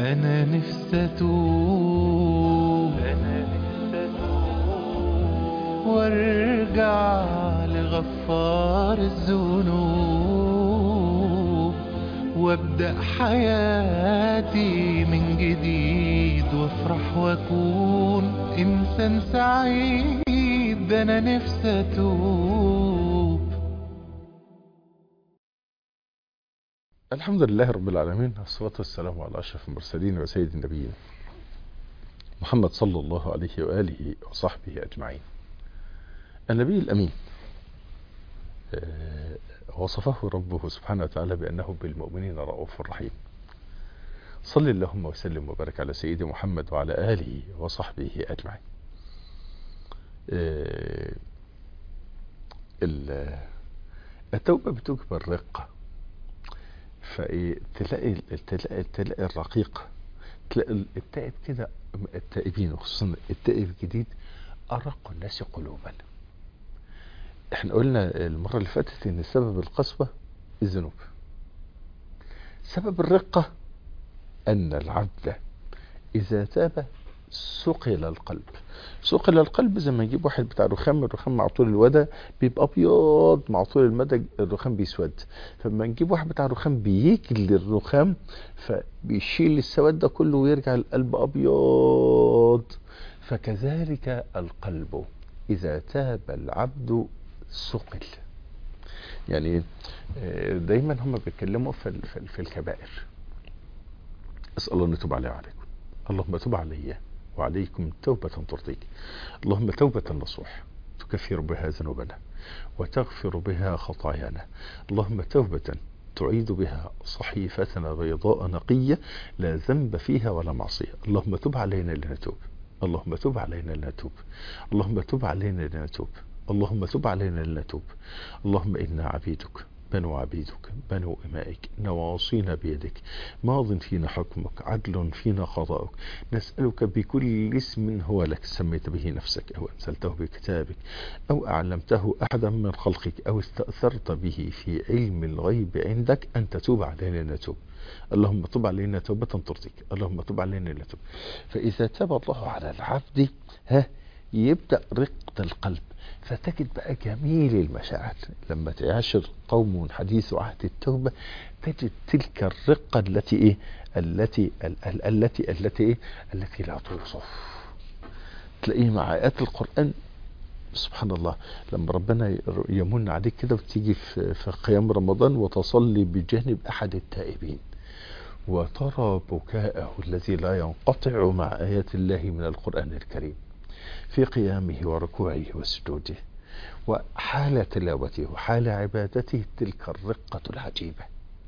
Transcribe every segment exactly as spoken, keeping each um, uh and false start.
أنا نفسي أتوب أنا نفسي أتوب وارجع لغفار الذنوب وابدأ حياتي من جديد وافرح واكون إنسان سعيد. أنا نفسي أتوب. الحمد لله رب العالمين، والصلاة والسلام على أشرف المرسلين وسيد النبيين محمد صلى الله عليه وآله وصحبه أجمعين. النبي الأمين وصفه ربه سبحانه وتعالى بأنه بالمؤمنين رؤوف رحيم. صل اللهم وسلم وبارك على سيدي محمد وعلى آله وصحبه أجمعين. التوبة بتجبر الرقة، فايه تلاقي تلاقي تلاقي الرقيق، تلاقي التائب كده. التائبين وخصوصا التائب الجديد أرق الناس قلوبا. احنا قلنا المرة اللي فاتت ان سبب القسوة الذنوب، سبب الرقة ان العبد اذا تاب سقل القلب. سقل القلب زي ما يجيب واحد بتاع رخام، الرخام مع طول الودى بيبقى ابيض، مع طول المدى الرخام بيسود. فلما نجيب واحد بتاع رخام بيجلي الرخام فبيشيل السواد ده كله ويرجع القلب ابيض. فكذلك القلب اذا تاب العبد سقل. يعني دايما هم بيتكلموا في في الكبائر. اسال الله ان يتوب علي وعليكم. اللهم تب علي وعليكم توبة ترضيك. اللهم توبة نصوح تكفر بها ذنوبنا وتغفر بها خطايانا. اللهم توبة تعيد بها صحيفتنا بيضاء نقية لا ذنب فيها ولا معصية. اللهم تب علينا لنتوب. اللهم تب علينا لنتوب. اللهم تب علينا لنتوب. اللهم تب علينا لنتوب. اللهم إنا عبيدك بنو عبيدك بنو إمائك نواصينا بيدك ماض فينا حكمك عدل فينا قضاؤك. نسألك بكل اسم هو لك سميت به نفسك أو أنزلته بكتابك أو أعلمته أحدا من خلقك أو استأثرت به في علم الغيب عندك أن تتوب علينا نتوب. اللهم تب علينا توبة ترضيك. اللهم تب علينا نتوب. فإذا تاب الله على العبد ها يبدأ رقة القلب، فتجد بقى جميل المشاعر. لما تعاشر قوم حديث عهد التوبة تجد تلك الرقة التي ايه التي ال ال التي التي ايه التي لا توصف. تلاقيه مع آيات القرآن سبحان الله. لما ربنا يمن عليك كده وتيجي في, في قيام رمضان وتصلي بجانب أحد التائبين وترى بكاءه الذي لا ينقطع مع آيات الله من القرآن الكريم في قيامه وركوعه وسجوده وحال تلاوته وحال عبادته، تلك الرقة العجيبة.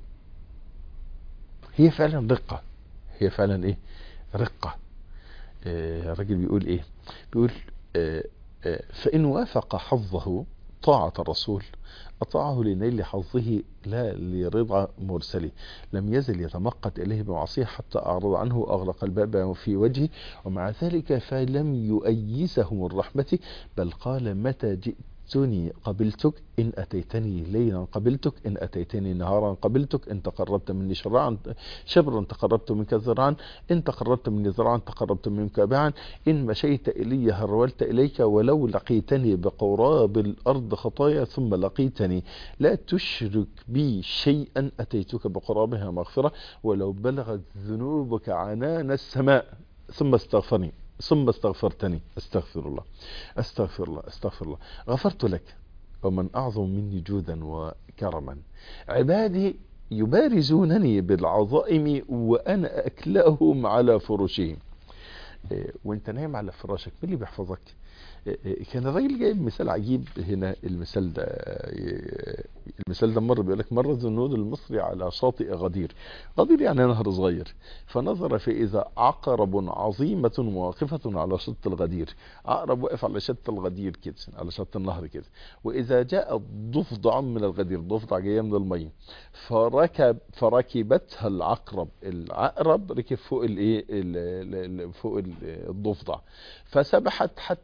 هي فعلا رقة، هي فعلا ايه رقة. آه الراجل بيقول ايه بيقول آه آه فإن وافق حظه طاعة الرسول أطاعه لنيل حظه لا لرضا مرسله. لم يزل يتمقت إليه بمعصيه حتى أعرض عنه وأغلق الباب في وجهه، ومع ذلك فلم يؤيسه من رحمته بل قال متى جئتني قبلتك إن أتيتني ليلا قبلتك إن أتيتني نهارا قبلتك إن تقربت مني شرعا شبرا تقربت منك ذراعا إن تقربت مني ذراعا تقربت منك باعا إن مشيت إلي هرولت إليك ولو لقيتني بقراب الأرض خطايا ثم لقيتني لا تشرك بي شيئا أتيتك بقرابها مغفرة ولو بلغت ذنوبك عنان السماء ثم استغفرني ثم استغفرتني استغفر الله استغفر الله استغفر الله غفرت لك. ومن أعظم مني جودا وكرما عبادي يبارزونني بالعظائم وأنا أكلأهم على فرشهم. وانت نايم على فراشك مين اللي بيحفظك؟ كان الراجل جايب مثال عجيب هنا. المثال ده المثال ده مرة بيقول لك مر ذنون المصري على شاطئ غدير. غدير يعني نهر صغير، فنظر فإذا عقرب عظيمة واقفة على شط الغدير. عقرب واقف على شط الغدير كده، على شط النهر كده. وإذا جاء ضفدع من الغدير، ضفدع جاية من المية، فركب فركبتها العقرب. العقرب ركب فوق الايه فوق الضفدع فسبحت حتى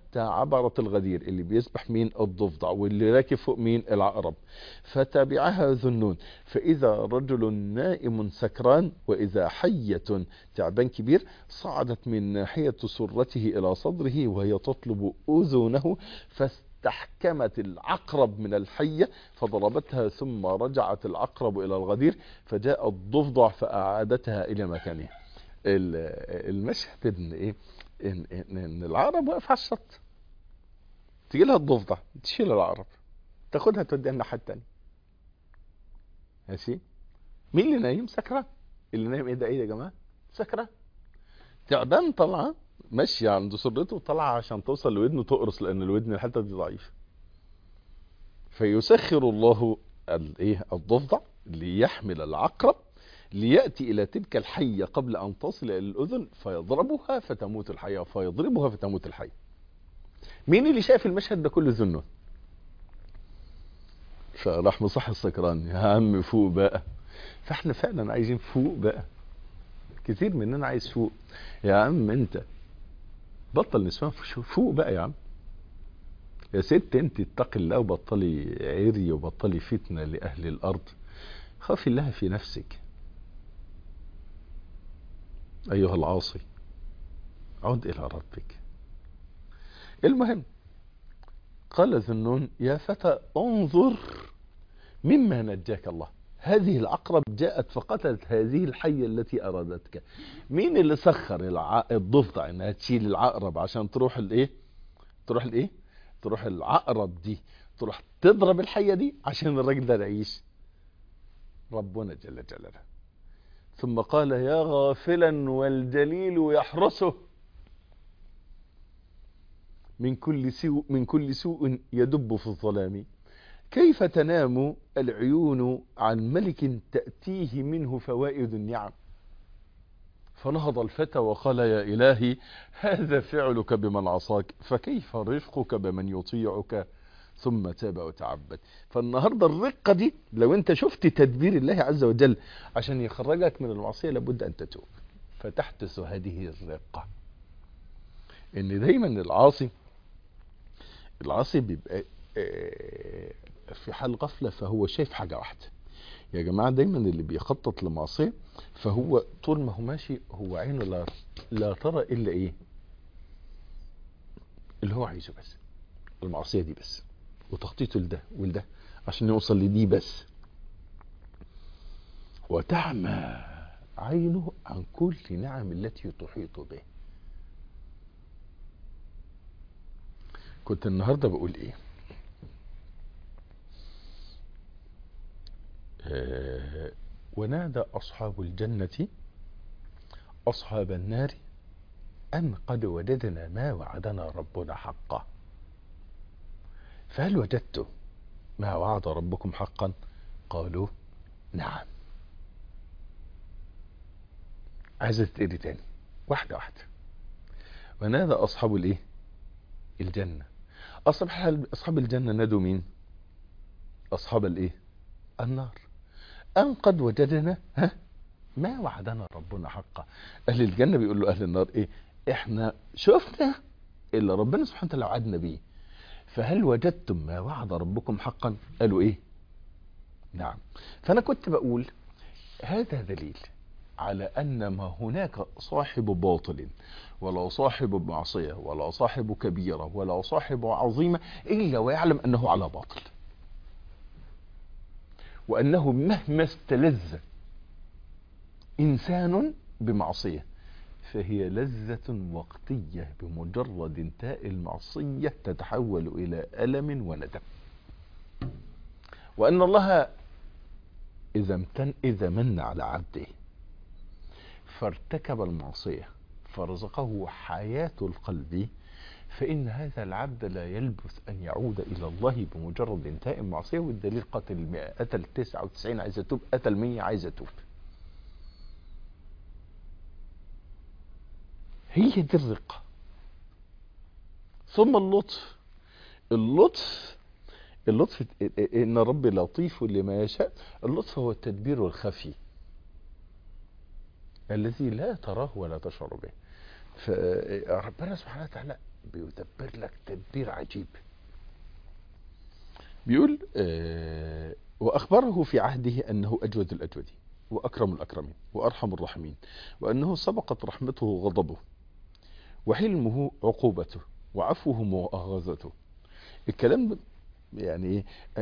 عبرت الغدير اللي بيسبح مين؟ الضفدع، واللي راكب فوق مين؟ العقرب. فتبعها ذنون، فإذا رجل نائم سكران وإذا حية تعبان كبير صعدت من ناحية سرته إلى صدره وهي تطلب أذنه، فاستحكمت العقرب من الحية فضربتها، ثم رجعت العقرب إلى الغدير فجاء الضفدع فأعادتها إلى مكانها. المشهد ان ايه؟ ان, إن, إن العقرب واقف على الشط، تيجي لها الضفدع تشيل العقرب تاخدها توديها الناحية التانية. ماشي؟ مين اللي نايم؟ سكران. اللي نايم ايه ده؟ ايه يا جماعة؟ سكران. تعبان طالعة ماشية عند سرته وطالعة عشان توصل لودنه تقرص، لان الودن الحتة دي ضعيفة. فيسخر الله الايه؟ الضفدع ليحمل العقرب ليأتي إلى تلك الحية قبل أن تصل إلى الأذن فيضربها فتموت الحية، فيضربها فتموت الحية. مين اللي شاف المشهد ده كله؟ ذنون. فراح مصح السكران، يا عم فوق بقى. فاحنا فعلا عايزين فوق بقى، كتير مننا عايز فوق. يا عم انت بطل نسمع فوق بقى يا عم. يا ست انت اتقي الله وبطلي عري وبطلي فتنة لأهل الأرض، خافي الله في نفسك. أيها العاصي عد إلى ربك. المهم قال ذنون يا فتى انظر مما نجاك الله. هذه العقرب جاءت فقتلت هذه الحية التي أرادتك. مين اللي سخر الع... الضفدع انها تشيل العقرب عشان تروح الايه؟ تروح الايه؟ تروح العقرب دي تروح تضرب الحية دي عشان الراجل ده يعيش؟ ربنا جل جلاله. ثم قال يا غافلا والجليل يحرسه من كل سوء من كل سوء يدب في الظلام، كيف تنام العيون عن ملك تأتيه منه فوائد النعم. فنهض الفتى وقال يا إلهي هذا فعلك بمن عصاك، فكيف رفقك بمن يطيعك؟ ثم تاب وتعبد. فالنهاردة الرقة دي لو انت شفت تدبير الله عز وجل عشان يخرجك من المعصية لابد ان تتوب، فتحدث هذه الرقة. ان دايما العاصي العاصي بيبقى في حال غفلة، فهو شايف حاجة واحدة يا جماعة. دايما اللي بيخطط لمعصية فهو طول ما هو ماشي هو عينه لا, لا ترى إلا إيه؟ اللي هو عايزه بس، المعصية دي بس، وتخطيطه لده ولده عشان يوصل لدي بس. وتعمى عينه عن كل نعم التي تحيط به. كنت النهاردة بقول إيه؟ آه ونادى أصحاب الجنة أصحاب النار أن قد وجدنا ما وعدنا ربنا حقا، فهل وجدتم ما وعد ربكم حقا؟ قالوا نعم. عايزة تقري تاني واحدة واحدة. ونادى أصحاب الإيه؟ الجنة. أصحاب أصحاب الجنة نادوا مين؟ أصحاب الإيه؟ النار. أن قد وجدنا ها ما وعدنا ربنا حقا. أهل الجنة بيقول له أهل النار إيه؟ إحنا شفنا اللي ربنا سبحانه وتعالى وعدنا بيه، فهل وجدتم ما وعد ربكم حقا؟ قالوا إيه؟ نعم. فأنا كنت بقول هذا دليل على أن ما هناك صاحب باطل ولا صاحب معصية ولا صاحب كبيرة ولا صاحب عظيمة إلا ويعلم أنه على باطل، وأنه مهما استلذ إنسان بمعصية فهي لذة وقتية، بمجرد انتهاء المعصية تتحول إلى ألم وندم. وأن الله إذا امتن إذا من على عبده فارتكب المعصية فرزقه حياة القلب، فإن هذا العبد لا يلبث أن يعود إلى الله بمجرد انتهاء المعصية. والدليل قتل المئة، قتل تسعة وتسعين عايز يتوب، قتل مية عايز يتوب. هي دي الرقة. ثم اللطف. اللطف اللطف إن ربي لطيف لما يشاء. اللطف هو التدبير الخفي الذي لا تراه ولا تشعر به. فربنا سبحانه وتعالى بيدبر لك تدبير عجيب. بيقول آه وأخبره في عهده أنه أجود الأجودين وأكرم الأكرمين وأرحم الراحمين، وأنه سبقت رحمته غضبه وحلمه عقوبته وعفوه مؤاخذته. الكلام يعني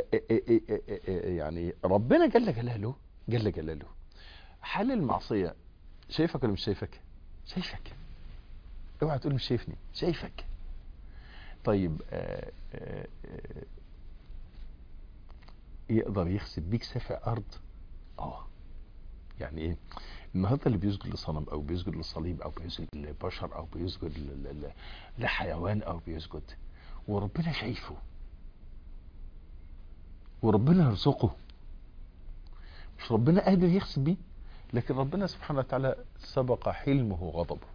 يعني ربنا جل جلاله جل جلاله حال المعصية شايفك ولا مش شايفك؟ شايفك. اوعى تقول مش شايفني، شايفك. طيب آآ آآ يقدر يخسف بيك سفع ارض؟ اه يعني ايه؟ النهارده اللي بيسجد لصنم او بيسجد للصليب او بيسجد لبشر او بيسجد لحيوان او بيسجد وربنا شايفه وربنا يرزقه، مش ربنا قادر يخسف بيه؟ لكن ربنا سبحانه وتعالى سبق حلمه غضبه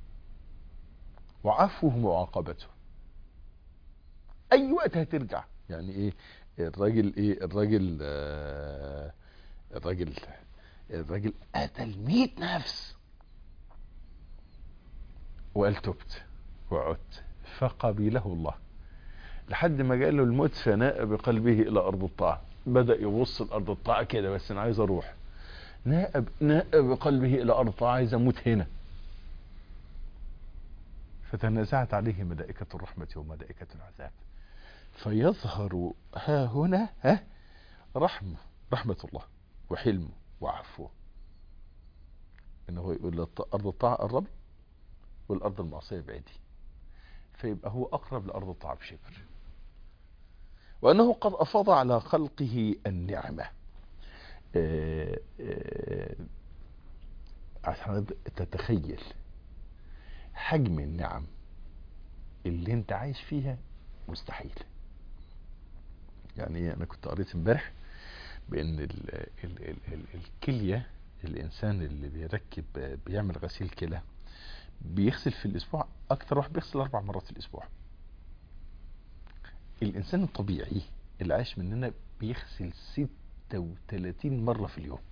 وعفوه معاقبته. اي وقت هترجع. يعني ايه الراجل ايه الراجل آه الراجل الراجل قتل مئة نفس وقال تبت وعدت فقبله الله، لحد ما جاء له الموت فناء بقلبه الى ارض الطاعه. بدأ يبص الارض الطاعه كده، بس انا عايز اروح. ناء ناء بقلبه الى ارض الطاعه، عايز اموت هنا. فتنازعت عليه ملائكة الرحمة وملائكة العذاب، فيظهر ها هنا ها رحمة رحمة الله وحلمه وعفوه، انه يقول أرض الطاعة قرب والأرض المعصية بعيدي، فيبقى هو أقرب لأرض الطاعة بشبر. وأنه قد أفاض على خلقه النعمة. عشان تتخيل حجم النعم اللي انت عايش فيها مستحيل. يعني انا كنت قريت امبارح بان ال ال ال ال الكلية، الانسان اللي بيركب بيعمل غسيل كلى بيغسل في الاسبوع اكتر واحد بيغسل اربع مرات في الاسبوع. الانسان الطبيعي اللي عايش مننا بيغسل ستة وثلاثين مرة في اليوم.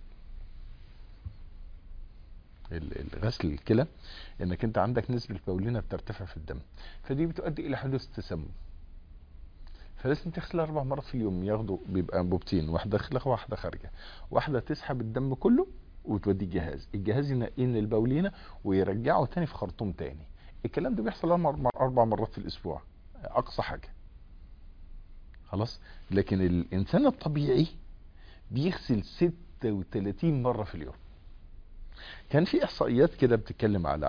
الغسل الكلى انك انت عندك نسبة البولينة بترتفع في الدم، فدي بتؤدي الى حدوث تسمم، فلازم تغسل اربع مرات في اليوم. ياخدوا بيبقى انبوبتين، واحدة داخلة وواحدة خارجة، واحدة تسحب الدم كله وتوديه الجهاز، الجهاز ينقين البولينة ويرجعه تاني في خرطوم تاني. الكلام ده بيحصل اربع مرات في الاسبوع اقصى حاجة، خلاص. لكن الانسان الطبيعي بيغسل ستة وثلاثين مرة في اليوم. كان في احصائيات كده بتتكلم على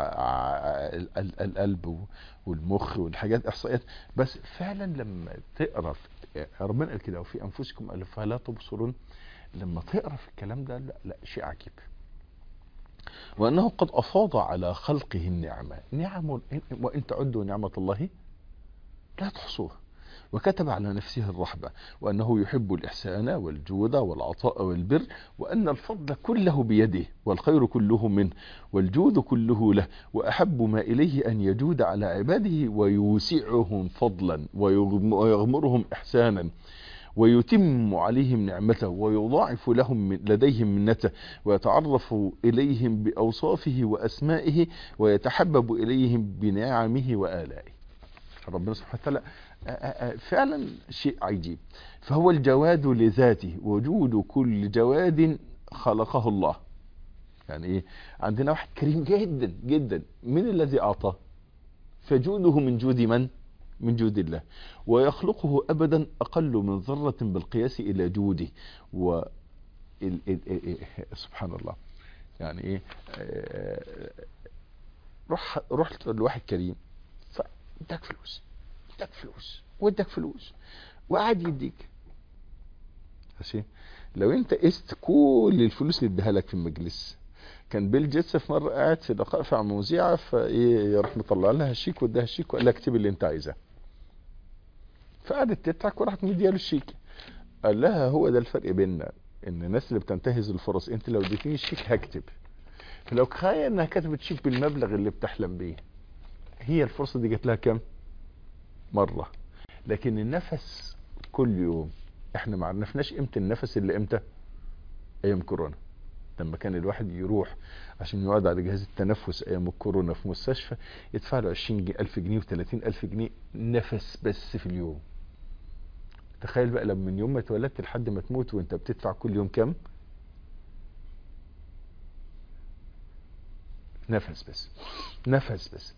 القلب والمخ والحاجات، احصائيات بس فعلا لما تقرا ربنا قال كده وفي انفسكم قال فلا تبصرون، لما تقرا في الكلام ده لا لا شيء عجيب. وانه قد افاض على خلقه النعمه، نعم وان تعدوا نعمه الله لا تحصوها، وكتب على نفسه الرحمة، وأنه يحب الإحسان والجود والعطاء والبر، وأن الفضل كله بيده والخير كله منه والجود كله له، وأحب ما إليه أن يجود على عباده ويوسعهم فضلا ويغمرهم إحسانا ويتم عليهم نعمته ويضاعف لهم لديهم منته، ويتعرف إليهم بأوصافه وأسمائه ويتحبب إليهم بنعمه وآلائه. ربنا سبحانه وتعالى فعلا شيء عجيب. فهو الجواد لذاته، وجود كل جواد خلقه الله. يعني ايه؟ عندنا واحد كريم جدا جدا، من الذي اعطاه؟ فجوده من جود من؟ من جود الله. ويخلقه ابدا اقل من ذرة بالقياس الى جوده. و سبحان الله. يعني ايه؟ روح رحت لواحد كريم فاداك فلوس اداك فلوس واداك فلوس وقعد يديك، ماشي. لو انت قست كل الفلوس اللي اداها لك في المجلس، كان بيل جيتس في مره قاعد في لقاء في مذيعه، فايه يروح مطلع لها الشيك واداها الشيك وقال لها اكتبي اللي انت عايزاه، فقعدت تضحك وراحت مديها له الشيك. قال لها هو ده الفرق بيننا، ان الناس اللي بتنتهز الفرص، انت لو اديتيني الشيك هكتب، فلو تخيل انها كتبت شيك بالمبلغ اللي بتحلم بيه، هي الفرصه دي جات لها كام مره؟ لكن النفس كل يوم، احنا ما عرفناش قيمه النفس اللي امتى؟ ايام كورونا. لما كان الواحد يروح عشان يقعد على جهاز التنفس ايام الكورونا في مستشفى يدفع له عشرين ألف جنيه وثلاثين ألف جنيه نفس بس في اليوم. تخيل بقى لما من يوم ما اتولدت لحد ما تموت وانت بتدفع كل يوم كام؟ نفس بس، نفس بس.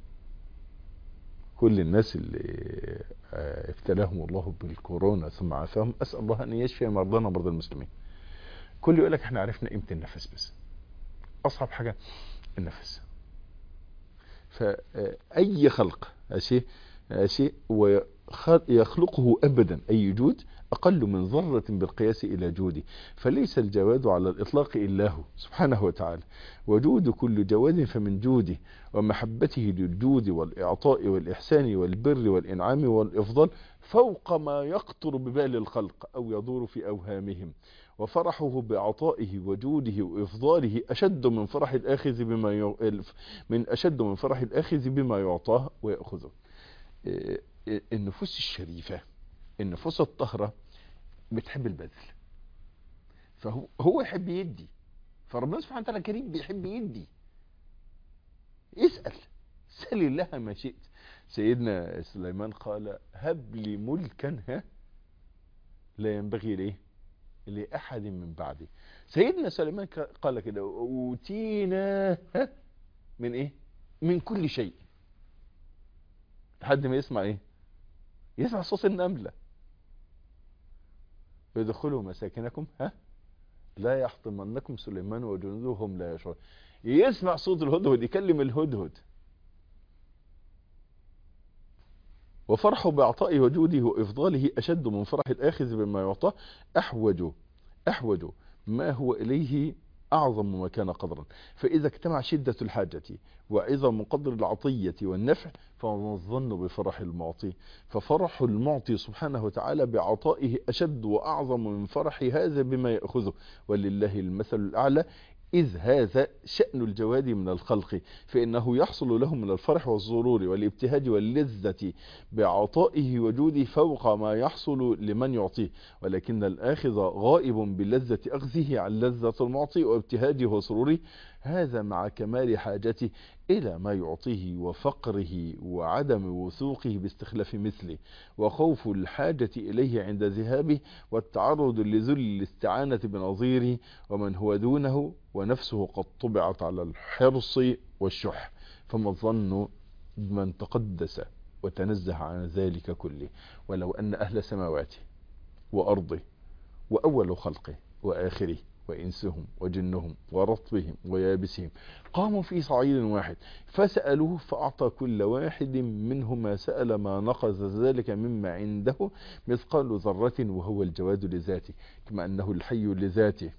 كل الناس اللي ابتلاهم الله بالكورونا ثم عافاهم، اسال الله ان يشفي مرضانا ومرضى المسلمين. كل يقول لك احنا عرفنا قيمه النفس بس. اصعب حاجه النفس. فاي خلق شيء شيء ويخلقه ابدا اي جود اقل من ذره بالقياس الى جوده، فليس الجواد على الاطلاق الا هو سبحانه وتعالى، وجود كل جواد فمن جوده ومحبته للجود والاعطاء والاحسان والبر والانعام والافضال فوق ما يخطر ببال الخلق او يدور في اوهامهم، وفرحه بعطائه وجوده وإفضاله أشد من فرح الآخذ بما ي... من أشد من فرح الآخذ بما يعطاه ويأخذه. النفوس الشريفة، النفوس الطهرة بتحب البذل، فهو هو يحب يدي، فربنا سبحانه وتعالى كريم بيحب يدي. اسأل سل الله ما شئت. سيدنا سليمان قال هب لي ملكا ها لا ينبغي ليه لأحد من بعدي. سيدنا سليمان قال كده أوتينا من إيه؟ من كل شيء. لحد ما يسمع إيه؟ يسمع صوت النملة يدخلوا مساكنكم ها لا يحطمنكم سليمان وجنودهم لا يشعرون. يسمع صوت الهدهد يكلم الهدهد. وفرحه بعطائه وجوده وإفضاله أشد من فرح الآخذ بما يعطاه أحوج أحوج ما هو إليه أعظم ما كان قدرا. فإذا اجتمع شدة الحاجة وعظم قدر العطية والنفع فما الظن بفرح المعطي. ففرح المعطي سبحانه وتعالى بعطائه أشد وأعظم من فرح هذا بما يأخذه، ولله المثل الأعلى. إذ هذا شأن الجواد من الخلق، فإنه يحصل له من الفرح والسرور والابتهاج واللذة بعطائه وجوده فوق ما يحصل لمن يعطيه، ولكن الآخذ غائب بلذة أخذه عن لذة المعطي وابتهاجه وسروره، هذا مع كمال حاجته إلى ما يعطيه وفقره وعدم وثوقه باستخلاف مثله وخوف الحاجة إليه عند ذهابه والتعرض لذل الاستعانة بنظيره ومن هو دونه ونفسه قد طبعت على الحرص والشح. فما الظن بمن تقدس وتنزه عن ذلك كله. ولو أن أهل سماواته وأرضه وأول خلقه وآخره وإنسهم وجنهم ورطبهم ويابسهم قاموا في صعيد واحد فسألوه فأعطى كل واحد منهم ما سأل ما نقص ذلك مما عنده مثقال ذرة وهو الجواد لذاته، كما أنه الحي لذاته،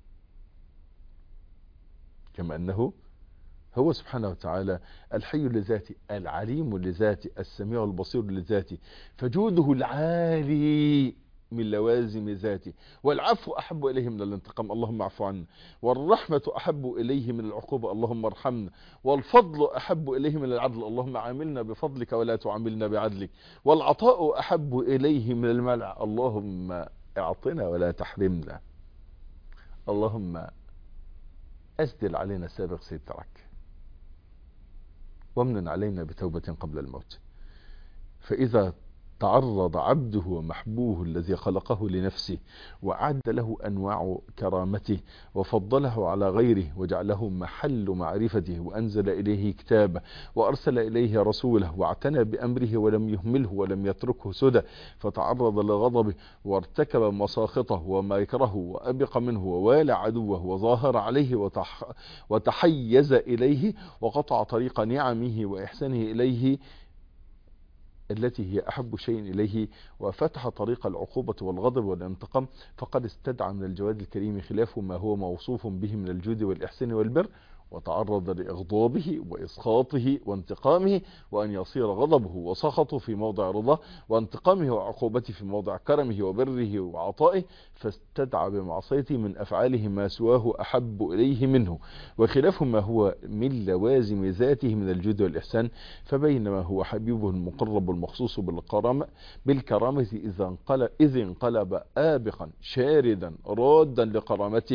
كما أنه هو سبحانه وتعالى الحي لذاته العليم لذاته السميع البصير لذاته. فجوده العالي من لوازم ذاته، والعفو أحب إليه من الانتقام اللهم اعف عنا، والرحمة أحب إليه من العقوبة اللهم ارحمنا، والفضل أحب إليه من العدل اللهم عاملنا بفضلك ولا تعاملنا بعدلك، والعطاء أحب إليه من المنع اللهم اعطنا ولا تحرمنا، اللهم أسدل علينا سابق سترك وامنن علينا بتوبة قبل الموت. فإذا تعرض عبده ومحبوه الذي خلقه لنفسه وأعد له أنواع كرامته وفضله على غيره وجعله محل معرفته وأنزل إليه كتابه وأرسل إليه رسوله واعتنى بأمره ولم يهمله ولم يتركه سدى، فتعرض لغضبه وارتكب مساخطه وما يكره وأبق منه ووالى عدوه وظاهر عليه وتح وتحيز إليه وقطع طريق نعمه وإحسانه إليه التي هي أحب شيء إليه وفتح طريق العقوبة والغضب والانتقام، فقد استدعى من الجواد الكريم خلاف ما هو موصوف به من الجود والإحسان والبر، وتعرض لإغضابه وإسخاطه وانتقامه، وأن يصير غضبه وسخطه في موضع رضاه وانتقامه وعقوبته في موضع كرمه وبره وعطائه، فاستدعى بمعصيته من أفعاله ما سواه أحب إليه منه، وخلاف ما هو من لوازم ذاته من الجود والإحسان. فبينما هو حبيبه المقرب المخصوص بالكرامة بالكرامة إذا انقلب, إذ انقلب آبقا شاردا رادا لكرامته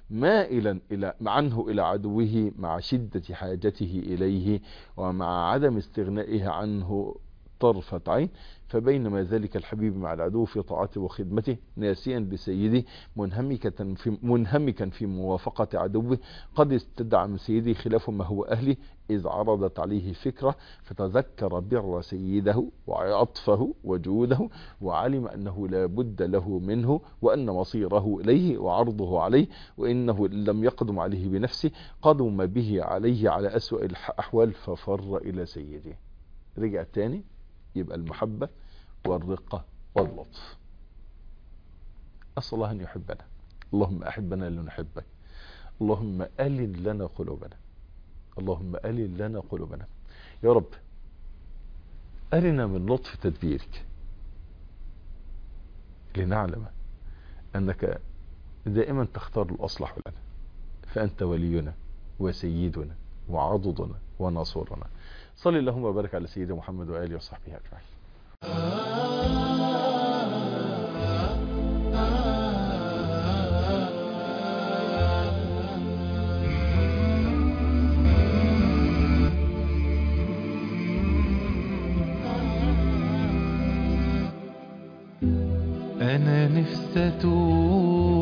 مائلا إلى عنه إلى عدوه مع شدة حاجته إليه ومع عدم استغنائه عنه طرفة عين. فبينما ذلك الحبيب مع العدو في طاعته وخدمته ناسيا لسيده منهمكا في, منهمكا في موافقة عدوه قد استدعى من سيده خلاف ما هو أهله إذ عرضت عليه فكرة فتذكر بر سيده وعطفه وجوده وعلم أنه لا بد له منه وأن مصيره إليه وعرضه عليه وإنه لم يقدم عليه بنفسه قدم به عليه على أسوأ الأحوال ففر إلى سيده. رجع تاني يبقى المحبة والرقة واللطف. أسأل الله أن يحبنا. اللهم أحبنا لنحبك. اللهم ألن لنا قلوبنا. اللهم ألن لنا قلوبنا يا رب. ألنا من لطف تدبيرك لنعلم أنك دائما تختار الأصلح لنا، فأنت ولينا وسيدنا وعضدنا وناصرنا. صل اللهم وبارك على سيدنا محمد وآله وصحبه أجمعين. أنا نفسي أتوب